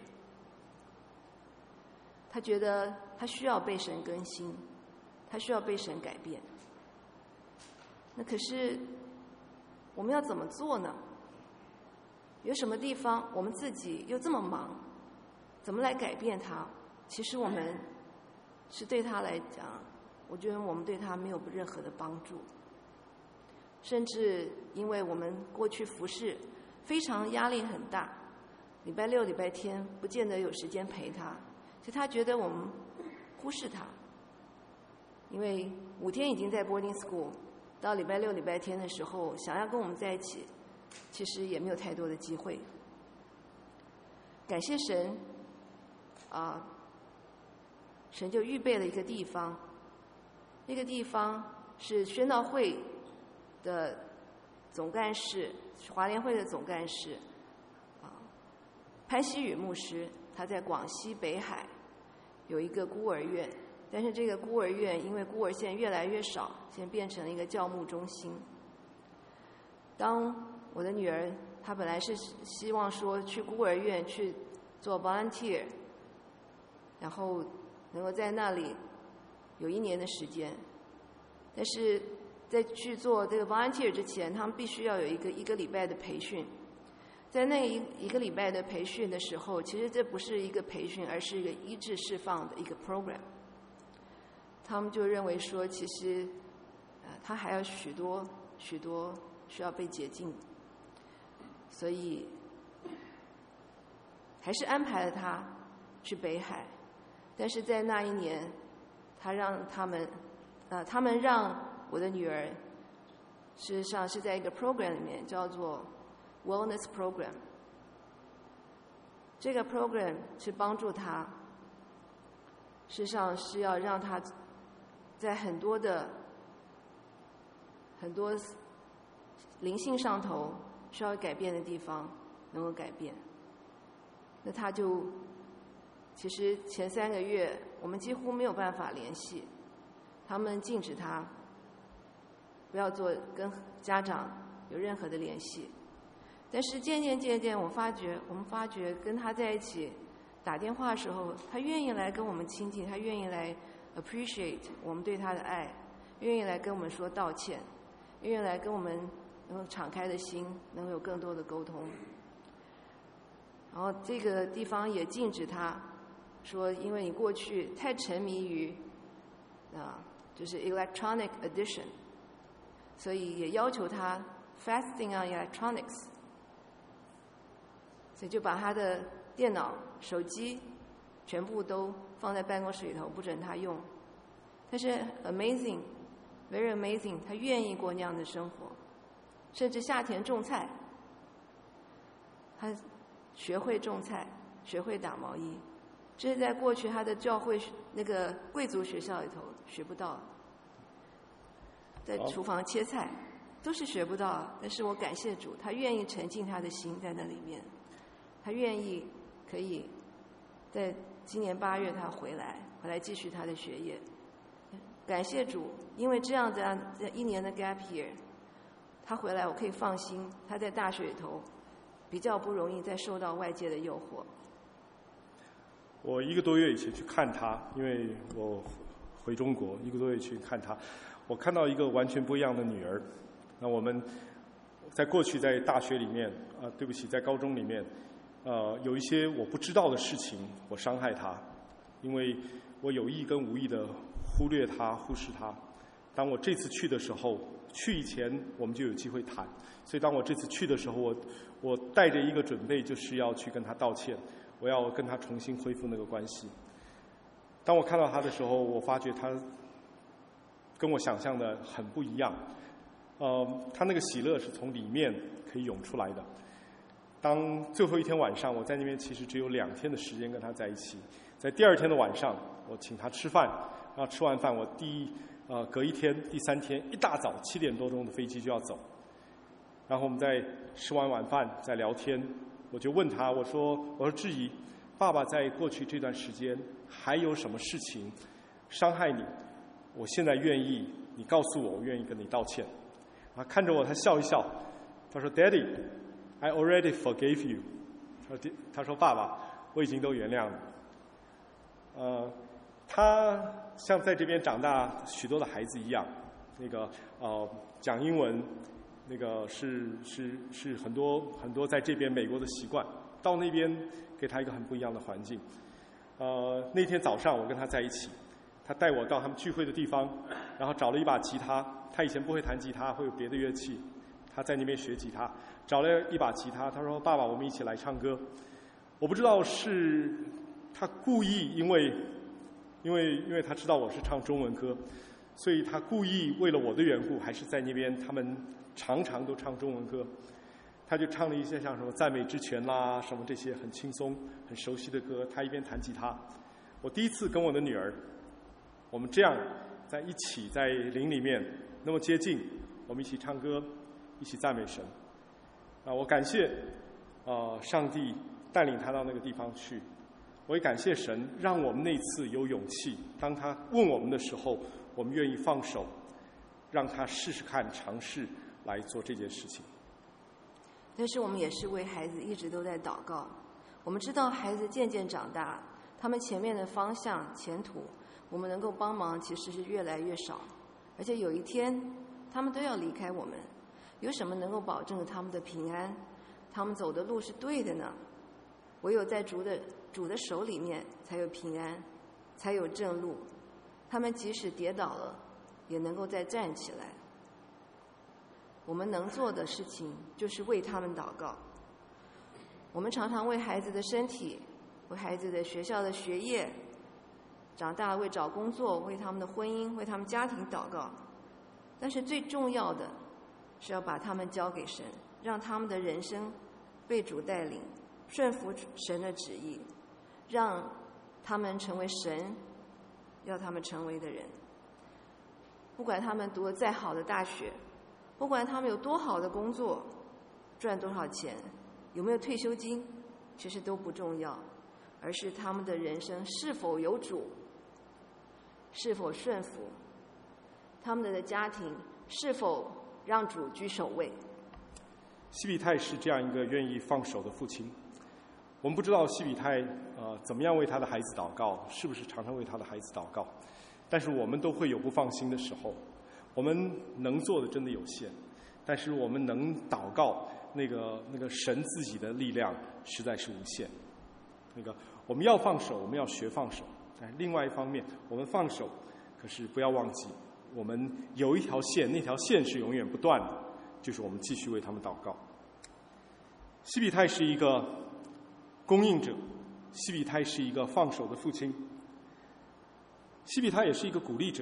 他觉得他需要被神更新，他需要被神改变。那可是我们要怎么做呢？有什么地方我们自己又这么忙，怎么来改变他？其实我们是对他来讲，我觉得我们对他没有任何的帮助，甚至因为我们过去服侍非常压力很大，礼拜六礼拜天不见得有时间陪他，所以他觉得我们忽视他。因为五天已经在 boarding school， 到礼拜六礼拜天的时候想要跟我们在一起，其实也没有太多的机会。感谢神啊，神就预备了一个地方，那个地方是宣道会的总干事，华联会的总干事啊，潘希宇牧师，他在广西北海有一个孤儿院，但是这个孤儿院因为孤儿现在越来越少，现在变成了一个教牧中心。当我的女儿她本来是希望说去孤儿院去做 volunteer， 然后能够在那里有一年的时间，但是在去做这个 volunteer 之前，他们必须要有一个一个礼拜的培训。在那一一个礼拜的培训的时候，其实这不是一个培训，而是一个医治释放的一个 program。他们就认为说，其实呃他还有许多许多需要被洁净，所以还是安排了他去北海。但是在那一年，他让他们呃他们让我的女儿事实上是在一个 program 里面叫做 wellness program。 这个 program 是帮助他，事实上是要让他在很多的很多灵性上头需要改变的地方能够改变。那他就其实前三个月我们几乎没有办法联系，他们禁止他不要做跟家长有任何的联系。但是渐渐渐渐我发觉我们发觉跟他在一起打电话的时候，他愿意来跟我们亲近，他愿意来 appreciate 我们对他的爱，愿意来跟我们说道歉，愿意来跟我们能够敞开的心能够有更多的沟通。然后这个地方也禁止他说，因为你过去太沉迷于啊，就是 electronic addiction， 所以也要求他 fasting on electronics， 所以就把他的电脑、手机全部都放在办公室里头，不准他用。但是 amazing very amazing， 他愿意过那样的生活，甚至夏天种菜，他学会种菜，学会打毛衣，这是在过去他的教会那个贵族学校里头学不到，在厨房切菜都是学不到。但是我感谢主，他愿意沉浸他的心在那里面，他愿意可以在今年八月他回来回来继续他的学业。感谢主，因为这样这样一年的 gap year， 他回来我可以放心，他在大学里头比较不容易再受到外界的诱惑。 我一个多月以前去看他，因为我回中国一个多月去看他，我看到一个完全不一样的女儿。那我们在过去在大学里面啊、呃，对不起，在高中里面，呃，有一些我不知道的事情，我伤害他，因为我有意跟无意的忽略他、忽视他。当我这次去的时候，去以前我们就有机会谈，所以当我这次去的时候，我我带着一个准备，就是要去跟他道歉，我要跟他重新恢复那个关系。当我看到他的时候，我发觉他跟我想象的很不一样。呃，他那个喜乐是从里面可以涌出来的。当最后一天晚上，我在那边其实只有两天的时间跟他在一起。在第二天的晚上，我请他吃饭，然后吃完饭，我第一呃隔一天第三天一大早七点多钟的飞机就要走。然后我们在吃完晚饭在聊天，我就问他，我说我说志怡，爸爸在过去这段时间还有什么事情伤害你？我现在愿意你告诉我，我愿意跟你道歉。他看着我，他笑一笑，他说 Daddy, I already forgave you。 他说他说爸爸，我已经都原谅了。呃，他像在这边长大许多的孩子一样，那个呃讲英文，那个是是是很多很多在这边美国的习惯，到那边给他一个很不一样的环境。呃，那天早上我跟他在一起，他带我到他们聚会的地方，然后找了一把吉他，他以前不会弹吉他，会有别的乐器，他在那边学吉他，找了一把吉他，他说爸爸我们一起来唱歌。我不知道是他故意，因为因为因为他知道我是唱中文歌，所以他故意为了我的缘故，还是在那边他们常常都唱中文歌，他就唱了一些像什么赞美之泉啦，什么这些很轻松很熟悉的歌，他一边弹吉他。我第一次跟我的女儿，我们这样在一起在灵里面那么接近，我们一起唱歌，一起赞美神。啊，我感谢呃上帝带领他到那个地方去，我也感谢神让我们那次有勇气，当他问我们的时候，我们愿意放手，让他试试看，尝试来做这件事情。 但是我们也是为孩子一直都在祷告。我们知道孩子渐渐长大，他们前面的方向前途，我们能够帮忙其实是越来越少，而且有一天他们都要离开我们，有什么能够保证他们的平安，他们走的路是对的呢？唯有在主的主的手里面才有平安，才有正路，他们即使跌倒了也能够再站起来。我们能做的事情就是为他们祷告。我们常常为孩子的身体，为孩子的学校的学业，长大为找工作，为他们的婚姻，为他们家庭祷告。但是最重要的是要把他们交给神，让他们的人生被主带领，顺服神的旨意，让他们成为神要他们成为的人。不管他们读了再好的大学，不管他们有多好的工作，赚多少钱，有没有退休金，其实都不重要，而是他们的人生是否有主，是否顺服，他们的家庭是否让主居首位。 西比泰是这样一个愿意放手的父亲。我们不知道西比泰呃怎么样为他的孩子祷告，是不是常常为他的孩子祷告，但是我们都会有不放心的时候。我们能做的真的有限，但是我们能祷告，那个那个神自己的力量实在是无限。那个我们要放手，我们要学放手，但是另外一方面，我们放手，可是不要忘记，我们有一条线，那条线是永远不断的，就是我们继续为他们祷告。西比泰是一个供应者，西比泰是一个放手的父亲，西比泰也是一个鼓励者。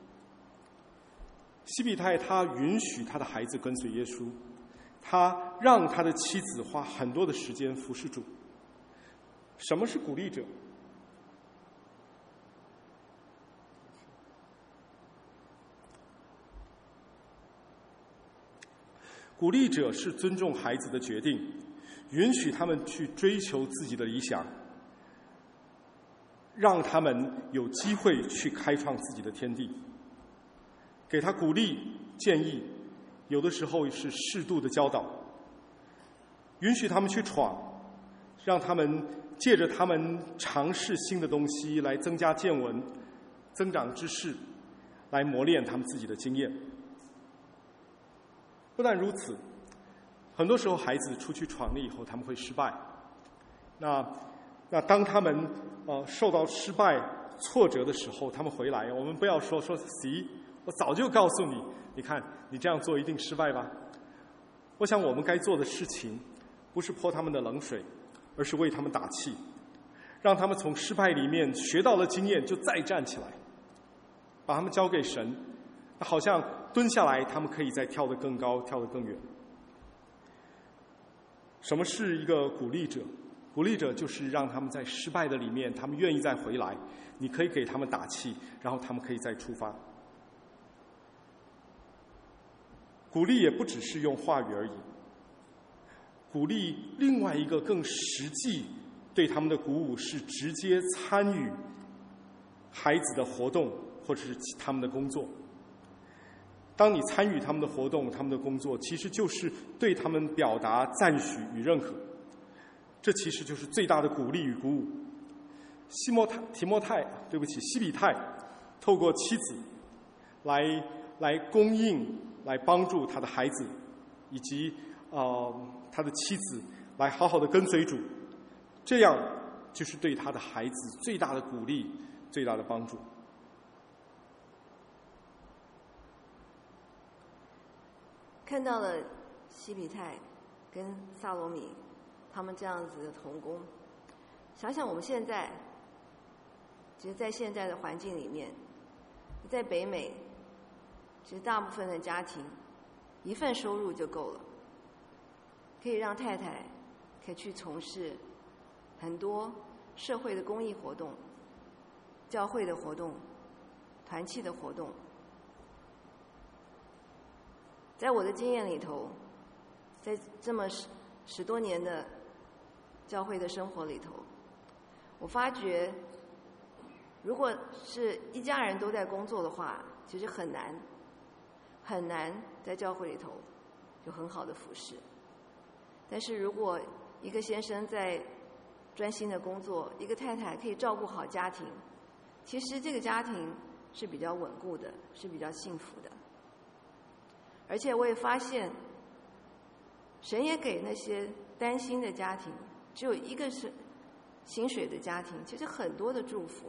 西比泰他允许他的孩子跟随耶稣，他让他的妻子花很多的时间服侍主。什么是鼓励者？鼓励者是尊重孩子的决定，允许他们去追求自己的理想，让他们有机会去开创自己的天地。给他鼓励建议，有的时候是适度的教导，允许他们去闯，让他们借着他们尝试新的东西来增加见闻，增长知识，来磨练他们自己的经验。不但如此，很多时候孩子出去闯了以后他们会失败，那那当他们呃受到失败挫折的时候，他们回来，我们不要说说 see我早就告诉你，你看你这样做一定失败吧。我想我们该做的事情不是泼他们的冷水，而是为他们打气，让他们从失败里面学到了经验，就再站起来，把他们交给神，好像蹲下来他们可以再跳得更高，跳得更远。什么是一个鼓励者？鼓励者就是让他们在失败的里面他们愿意再回来，你可以给他们打气，然后他们可以再出发。鼓励也不只是用话语而已，鼓励另外一个更实际对他们的鼓舞是直接参与孩子的活动或者是他们的工作。当你参与他们的活动他们的工作，其实就是对他们表达赞许与认可， 这其实就是最大的鼓励与鼓舞。西摩太提摩太，对不起，西比泰，透过妻子来来供应、来帮助他的孩子，以及呃他的妻子来好好的跟随主，这样就是对他的孩子最大的鼓励、最大的帮助。 看到了西比泰跟萨罗米他们这样子的同工，想想我们现在，其实在现在的环境里面，在北美，其实大部分的家庭一份收入就够了，可以让太太可以去从事很多社会的公益活动、教会的活动、团契的活动。在我的经验里头，在这么十十多年的教会的生活里头，我发觉，如果是一家人都在工作的话，其实很难，很难在教会里头有很好的服侍。但是如果一个先生在专心的工作，一个太太可以照顾好家庭，其实这个家庭是比较稳固的，是比较幸福的。而且我也发现，神也给那些单亲的家庭，只有一个是薪水的家庭，其实很多的祝福。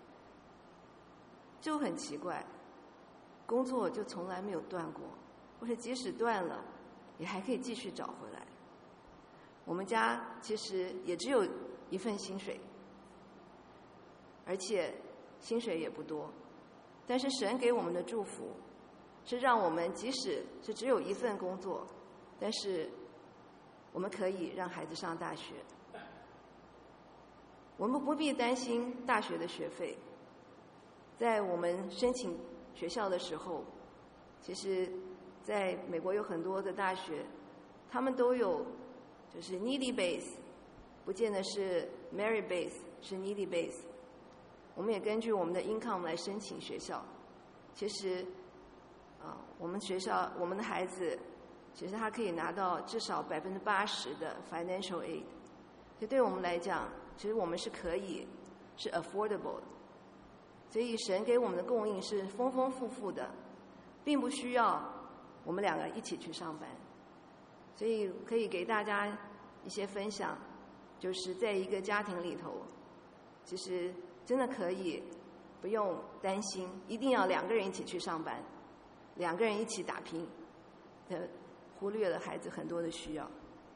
就很奇怪，工作就从来没有断过，或者即使断了，也还可以继续找回来。我们家其实也只有一份薪水，而且薪水也不多，但是神给我们的祝福是让我们即使是只有一份工作，但是我们可以让孩子上大学，我们不必担心大学的学费。在我们申请学校的时候，其实在美国有很多的大学，他们都有就是 needy base， 不见得是 merit base， 是 needy base。我们也根据我们的 income 来申请学校。其实啊，我们学校我们的孩子，其实他可以拿到至少百分之八十的 financial aid， 所以对我们来讲，其实我们是可以是 affordable 的。所以神给我们的供应是丰丰富富的，并不需要我们两个一起去上班。所以可以给大家一些分享，就是在一个家庭里头，其实真的可以不用担心一定要两个人一起去上班，两个人一起打拼，的忽略了孩子很多的需要。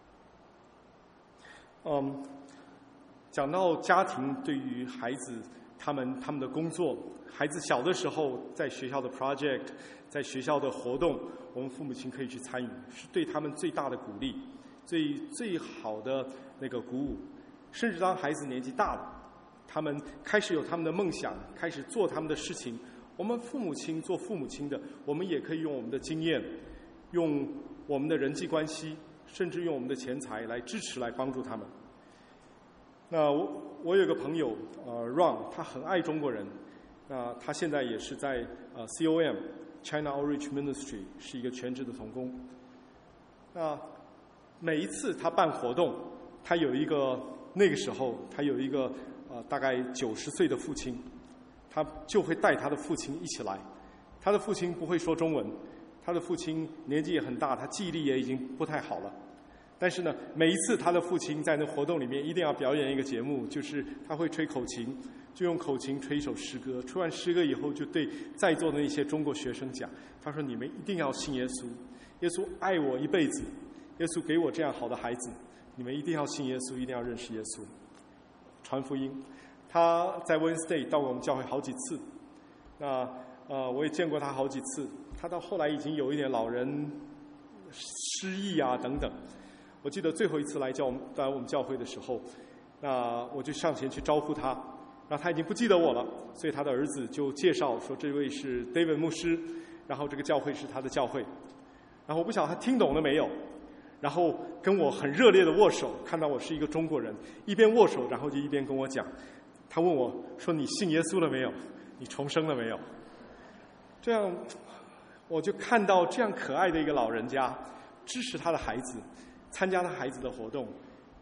嗯，讲到家庭对于孩子他们他们的工作，孩子小的时候在学校的 project， 在学校的活动，我们父母亲可以去参与，是对他们最大的鼓励，最最好的那个鼓舞。甚至当孩子年纪大了，他们开始有他们的梦想，开始做他们的事情，我们父母亲做父母亲的，我们也可以用我们的经验，用我们的人际关系，甚至用我们的钱财来支持，来帮助他们。那我我有个朋友，呃 ，Ron， 他很爱中国人，那他现在也是在呃 C O M China Outreach Ministry 是一个全职的同工。那每一次他办活动，他有一个那个时候他有一个呃大概九十岁的父亲，他就会带他的父亲一起来。他的父亲不会说中文，他的父亲年纪也很大，他记忆力也已经不太好了。但是呢，每一次他的父亲在那活动里面一定要表演一个节目，就是他会吹口琴，就用口琴吹一首诗歌。吹完诗歌以后，就对在座的那些中国学生讲，他说：“你们一定要信耶稣，耶稣爱我一辈子，耶稣给我这样好的孩子，你们一定要信耶稣，一定要认识耶稣，传福音。”他在 Wednesday 到过我们教会好几次，那呃我也见过他好几次。他到后来已经有一点老人失忆啊等等。我记得最后一次来教我们来我们教会的时候，那我就上前去招呼他，然后他已经不记得我了，所以他的儿子就介绍说这位是 David 牧师，然后这个教会是他的教会，然后我不晓得他听懂了没有，然后跟我很热烈的握手，看到我是一个中国人，一边握手然后就一边跟我讲，他问我说你信耶稣了没有？你重生了没有？这样我就看到这样可爱的一个老人家支持他的孩子，参加他孩子的活动，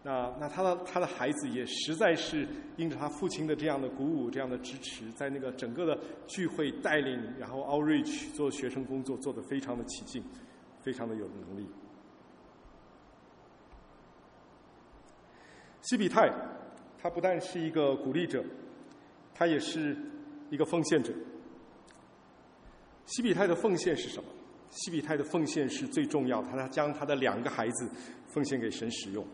那那他的他的孩子也实在是因着他父亲的这样的鼓舞、这样的支持，在那个整个的聚会带领，然后 outreach 做学生工作做得非常的起劲，非常的有能力。西比泰，他不但是一个鼓励者，他也是一个奉献者。西比泰的奉献是什么？西比泰的奉献是最重要的，他将他的两个孩子奉献给神使用。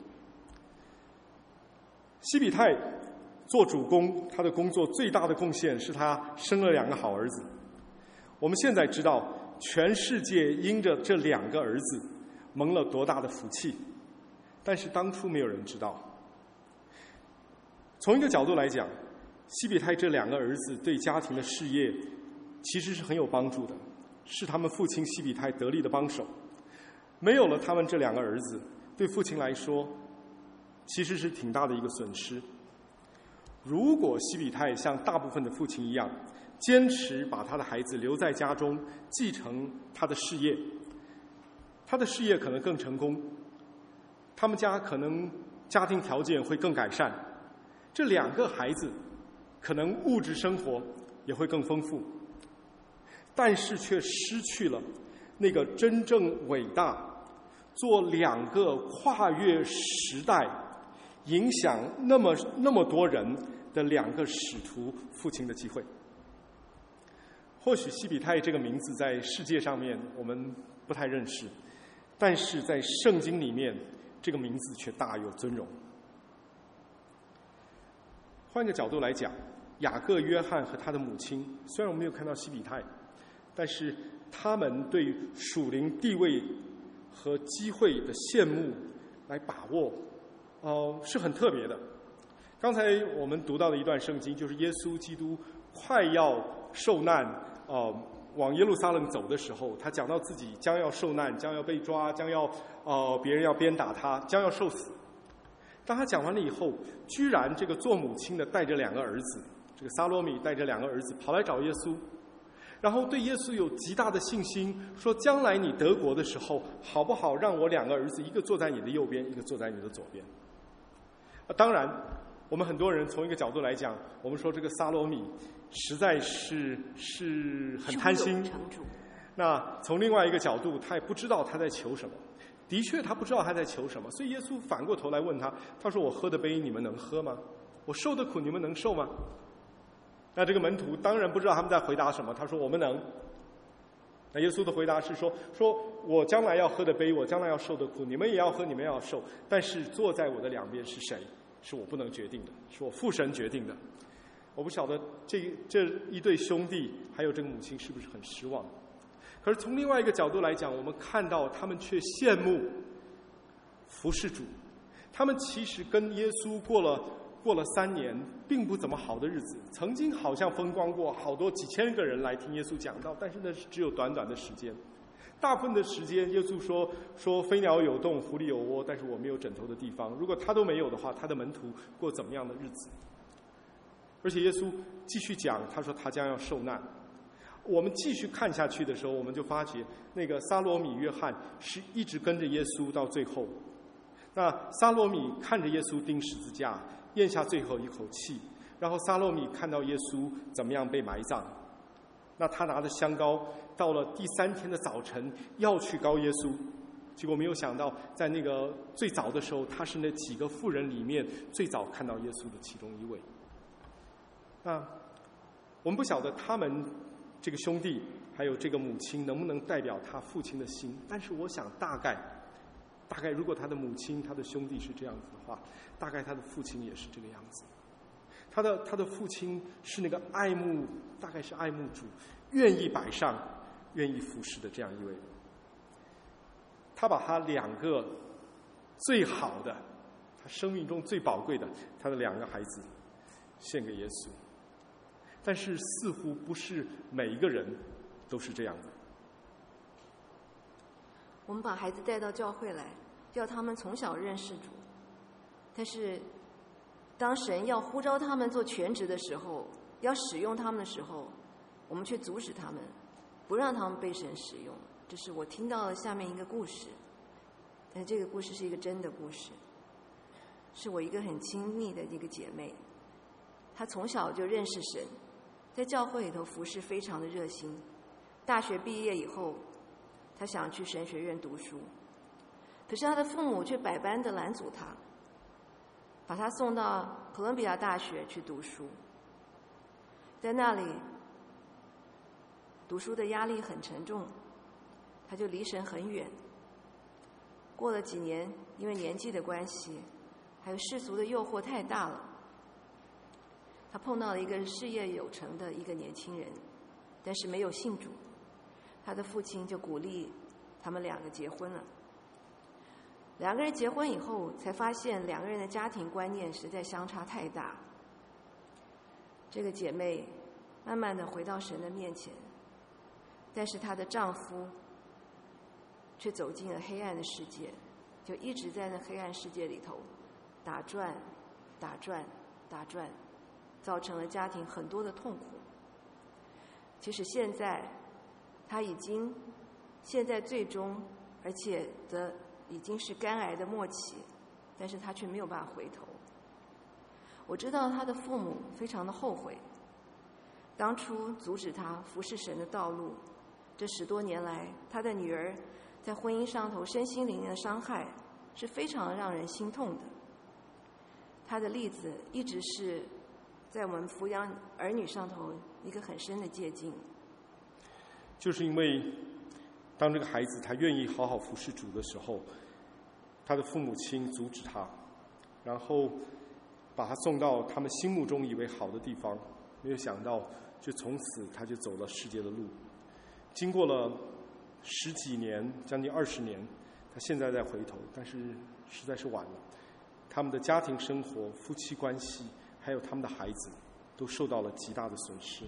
西比泰做主工，他的工作最大的贡献是他生了两个好儿子。我们现在知道，全世界因着这两个儿子蒙了多大的福气，但是当初没有人知道。从一个角度来讲，西比泰这两个儿子对家庭的事业其实是很有帮助的，是他们父亲西比泰得力的帮手。没有了他们这两个儿子，对父亲来说其实是挺大的一个损失。如果西比泰像大部分的父亲一样，坚持把他的孩子留在家中，继承他的事业，他的事业可能更成功，他们家可能家庭条件会更改善，这两个孩子可能物质生活也会更丰富，但是却失去了那个真正伟大、做两个跨越时代、影响那么那么多人的两个使徒父亲的机会。或许西比泰这个名字在世界上面我们不太认识，但是在圣经里面这个名字却大有尊荣。换个角度来讲，雅各、约翰和他的母亲，虽然我们没有看到西比泰，但是他们对属灵地位和机会的羡慕来把握，呃，是很特别的。刚才我们读到的一段圣经，就是耶稣基督快要受难，呃，往耶路撒冷走的时候，他讲到自己将要受难，将要被抓，将要呃别人要鞭打他，将要受死。当他讲完了以后，居然这个做母亲的带着两个儿子，这个撒罗米带着两个儿子跑来找耶稣，然后对耶稣有极大的信心，说将来你得国的时候，好不好让我两个儿子，一个坐在你的右边，一个坐在你的左边。啊，当然我们很多人从一个角度来讲，我们说这个撒罗米实在是是很贪心。那从另外一个角度，他也不知道他在求什么。的确他不知道他在求什么，所以耶稣反过头来问他，他说我喝的杯你们能喝吗？我受的苦你们能受吗？那这个门徒当然不知道他们在回答什么，他说我们能。那耶稣的回答是说，说我将来要喝的杯，我将来要受的苦，你们也要喝，你们也要受，但是坐在我的两边是谁，是我不能决定的，是我父神决定的。我不晓得这这一对兄弟还有这个母亲是不是很失望。可是从另外一个角度来讲，我们看到他们却羡慕服侍主，他们其实跟耶稣过了过了三年并不怎么好的日子，曾经好像风光过，好多几千个人来听耶稣讲道，但是那是只有短短的时间。大部分的时间耶稣说说飞鸟有洞，狐狸有窝，但是我没有枕头的地方。如果他都没有的话，他的门徒过怎么样的日子？而且耶稣继续讲，他说他将要受难。我们继续看下去的时候，我们就发觉那个撒罗米约翰是一直跟着耶稣到最后。那撒罗米看着耶稣钉十字架，咽下最后一口气，然后撒罗米看到耶稣怎么样被埋葬，那他拿着香膏到了第三天的早晨要去膏耶稣，结果没有想到在那个最早的时候，他是那几个妇人里面最早看到耶稣的其中一位。那我们不晓得他们这个兄弟还有这个母亲能不能代表他父亲的心，但是我想大概大概如果他的母亲他的兄弟是这样子的话，大概他的父亲也是这个样子。他的他的父亲是那个爱慕，大概是爱慕主，愿意摆上，愿意服侍的这样一位人。他把他两个最好的，他生命中最宝贵的，他的两个孩子献给耶稣。但是似乎不是每一个人都是这样的。 我们把孩子带到教会来，要他们从小认识主，但是当神要呼召他们做全职的时候，要使用他们的时候，我们却阻止他们，不让他们被神使用。这是我听到了下面一个故事，但这个故事是一个真的故事。 是我一个很亲密的一个姐妹，她从小就认识神，在教会里头服侍非常的热心。大学毕业以后，她想去神学院读书，可是她的父母却百般的拦阻她，把她送到哥伦比亚大学去读书。在那里读书的压力很沉重，她就离神很远。过了几年，因为年纪的关系，还有世俗的诱惑太大了，她碰到了一个事业有成的一个年轻人，但是没有信主。她的父亲就鼓励他们两个结婚了。两个人结婚以后，才发现两个人的家庭观念实在相差太大。这个姐妹慢慢的回到神的面前，但是她的丈夫却走进了黑暗的世界，就一直在那黑暗世界里头打转、打转、打转，造成了家庭很多的痛苦。其实现在她已经，现在最终，而且的已经是肝癌的末期，但是她却没有办法回头。我知道她的父母非常的后悔，当初阻止她服侍神的道路。这十多年来，她的女儿在婚姻上头身心灵的伤害是非常让人心痛的。她的例子一直是在我们抚养儿女上头一个很深的借鉴。 就是因为当这个孩子他愿意好好服侍主的时候，他的父母亲阻止他，然后把他送到他们心目中以为好的地方，没有想到就从此他就走了世界的路。经过了十几年，将近二十年，他现在在回头，但是实在是晚了。他们的家庭生活、夫妻关系，还有他们的孩子，都受到了极大的损失。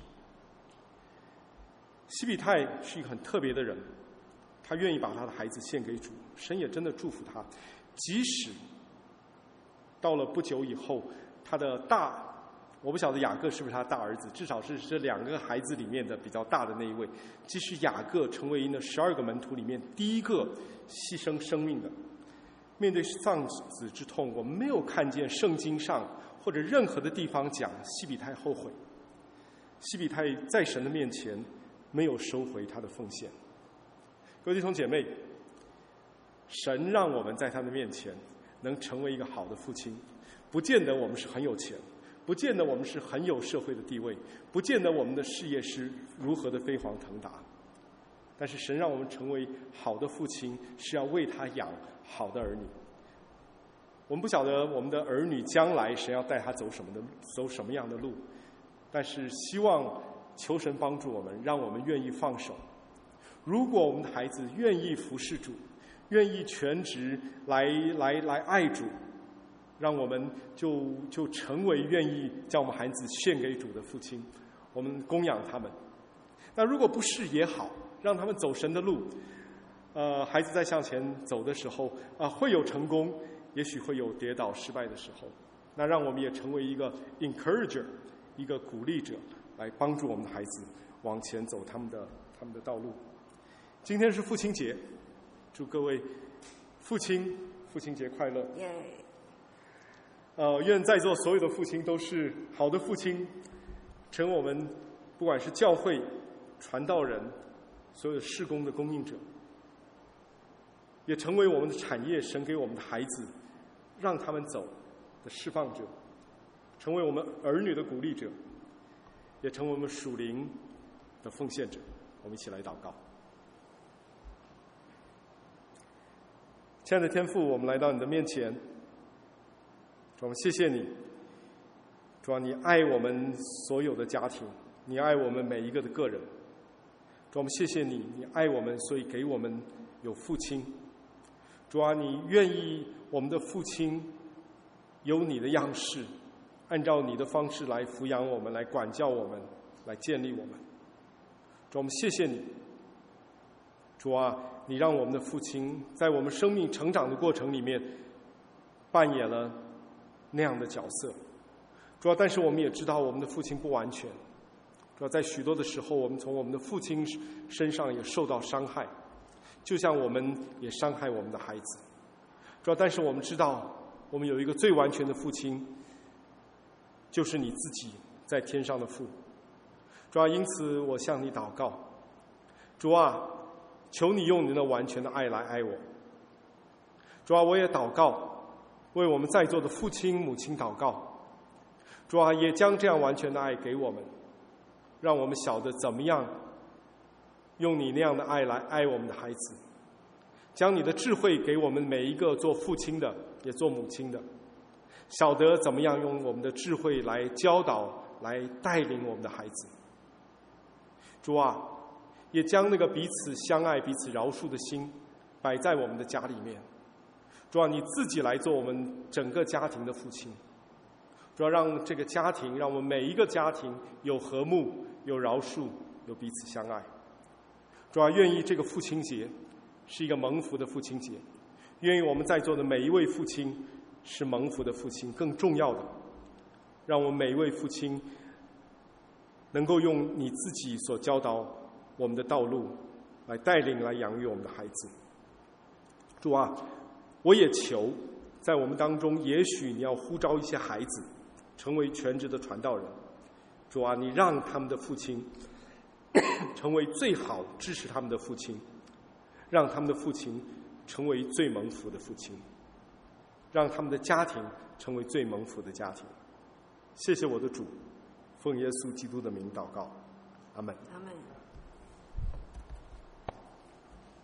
西比泰是一个很特别的人，他愿意把他的孩子献给主，神也真的祝福他。即使到了不久以后，他的大，我不晓得雅各是不是他大儿子，至少是这两个孩子里面的比较大的那一位。即使雅各成为那十二个门徒里面第一个牺牲生命的，面对丧子之痛，我们没有看见圣经上或者任何的地方讲西比泰后悔。西比泰在神的面前没有收回他的奉献。各位弟兄姐妹，神让我们在他的面前能成为一个好的父亲，不见得我们是很有钱，不见得我们是很有社会的地位，不见得我们的事业是如何的飞黄腾达，但是神让我们成为好的父亲，是要为他养好的儿女。我们不晓得我们的儿女将来神要带他走什么的走什么样的路，但是希望求神帮助我们，让我们愿意放手。如果我们的孩子愿意服侍主，愿意全职来来来爱主，让我们就就成为愿意将我们孩子献给主的父亲，我们供养他们。那如果不是也好，让他们走神的路。呃，孩子在向前走的时候啊、呃，会有成功，也许会有跌倒失败的时候。那让我们也成为一个 encourager， 一个鼓励者，来帮助我们的孩子往前走他们的他们的道路。今天是父亲节，祝各位父亲父亲节快乐！ 耶、yeah. 呃，愿在座所有的父亲都是好的父亲，成我们不管是教会、传道人、所有事工的供应者，也成为我们的产业，神给我们的孩子让他们走的释放者，成为我们儿女的鼓励者，也成为我们属灵的奉献者。我们一起来祷告。亲爱的天父，我们来到你的面前，主，我们谢谢你，主啊，你爱我们所有的家庭，你爱我们每一个的个人。主，我们谢谢你，你爱我们，所以给我们有父亲。主啊，你愿意我们的父亲有你的样式，按照你的方式来抚养我们，来管教我们，来建立我们。主，我们谢谢你。主啊，你让我们的父亲在我们生命成长的过程里面扮演了那样的角色。主啊，但是我们也知道我们的父亲不完全。主啊，在许多的时候，我们从我们的父亲身上也受到伤害，就像我们也伤害我们的孩子。主啊，但是我们知道我们有一个最完全的父亲，就是你自己在天上的父。主啊，因此我向你祷告，主啊，求你用你的完全的爱来爱我。主啊，我也祷告，为我们在座的父亲母亲祷告，主啊，也将这样完全的爱给我们，让我们晓得怎么样用你那样的爱来爱我们的孩子，将你的智慧给我们每一个做父亲的也做母亲的，晓得怎么样用我们的智慧来教导来带领我们的孩子。主啊，也将那个彼此相爱彼此饶恕的心摆在我们的家里面。主啊，你自己来做我们整个家庭的父亲。主啊，让这个家庭，让我们每一个家庭有和睦，有饶恕，有彼此相爱。主啊，愿意这个父亲节是一个蒙福的父亲节，愿意我们在座的每一位父亲是蒙福的父亲。更重要的，让我们每一位父亲能够用你自己所教导我们的道路来带领来养育我们的孩子。主啊，我也求在我们当中，也许你要呼召一些孩子成为全职的传道人。主啊，你让他们的父亲成为最好支持他们的父亲，让他们的父亲成为最蒙福的父亲，让他们的家庭成为最蒙福的家庭。谢谢我的主，奉耶稣基督的名祷告，阿们。 阿们。